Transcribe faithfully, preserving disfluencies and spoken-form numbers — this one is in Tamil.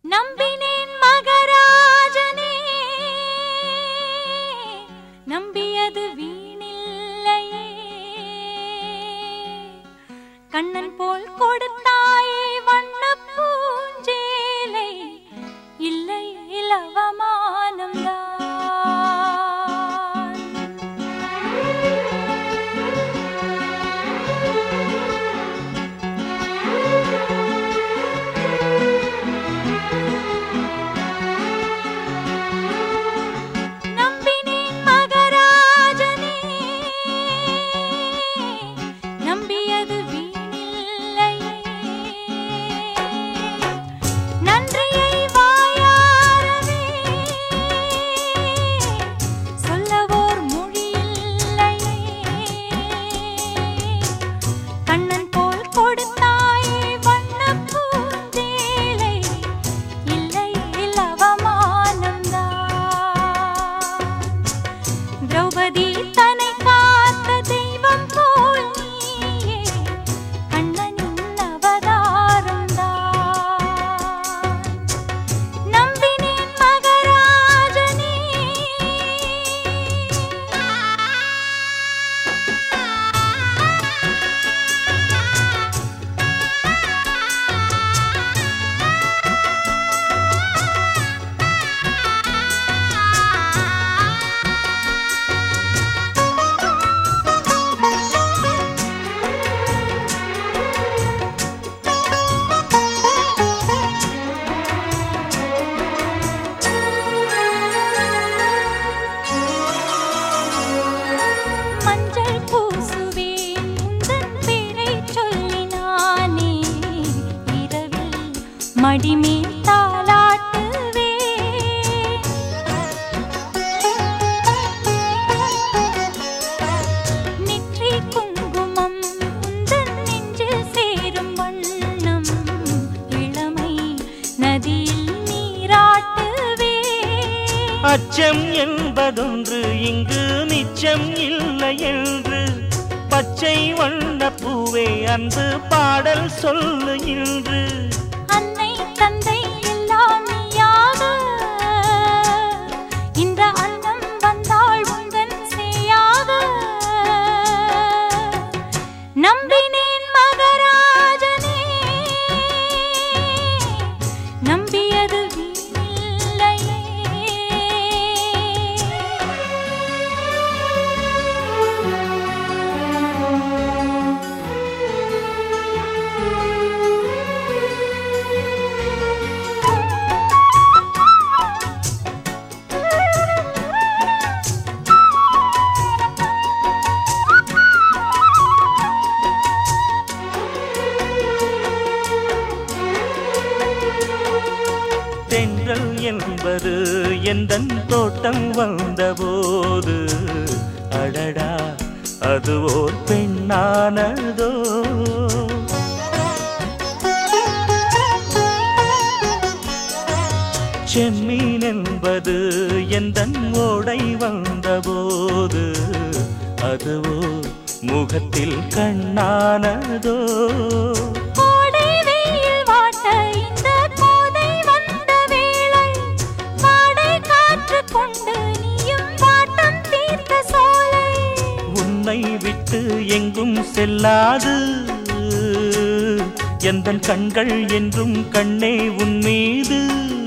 நம்பினேன் மகராஜனே, நம்பியது வீணில்லையே. கண்ணன் போல் கொடுத்தாயே வண்ணப் பூஞ்சேலை, இல்லை இலவமானம்தான். நம்பினேன் மகராஜனே, நம்பியது வீணில்லையே. நன்றியை வாயாரவே சொல்லவோர் மொழியில்லையே. கண்ணன் போல் கொடுத்தாயே வண்ணப் பூஞ்சேலை, இல்லை இலவமானம்தான். திரௌபதி தன்னை காத்த தெய்வம் போல் நீயே, கண்ணனின் அவதாரம்தான். நம்பினேன் மகராஜனே. மஞ்சள் பூசுவேன் உந்தன் பேரைச் சொல்லி நானே, இரவில் மடிமேல் தாலாட்டுவேன். நெற்றி குங்குமம் உந்தன் நெஞ்சில் சேரும் வண்ணம், இளமை நதியில் நீராட்டுவேன். அச்சம் என்பதொன்று இங்கு நிச்சம் இல்லை என்று, பச்சை வண்ண பூவே அன்பு பாடல் சொல்லு இன்று. அன்னை தந்தை எல்லாம் நீயாக, இந்த அன்னம் வந்தாள் உந்தன் சேயாக. நம்பினேன் மகராஜனே, நம்பியது வீணில்லையே. தென்றல் என்பது எந்தன் தோட்டம் வந்தபோது, அடடா அது ஓர் பெண்ணானதோ. செம்மீன் என்பது எந்தன் ஓடை வந்தபோது, அதுவோ முகத்தில் கண்ணானதோ. கோடை வெயில் வாட்ட இந்த கோதை வந்த வேளை, வாடை காற்று கொண்டு நீயும் வாட்டம் தீர்த்த சோலை. உன்னை விட்டு எங்கும் செல்லாது எந்தன் கண்கள் என்றும் கண்ணே உன் மீது.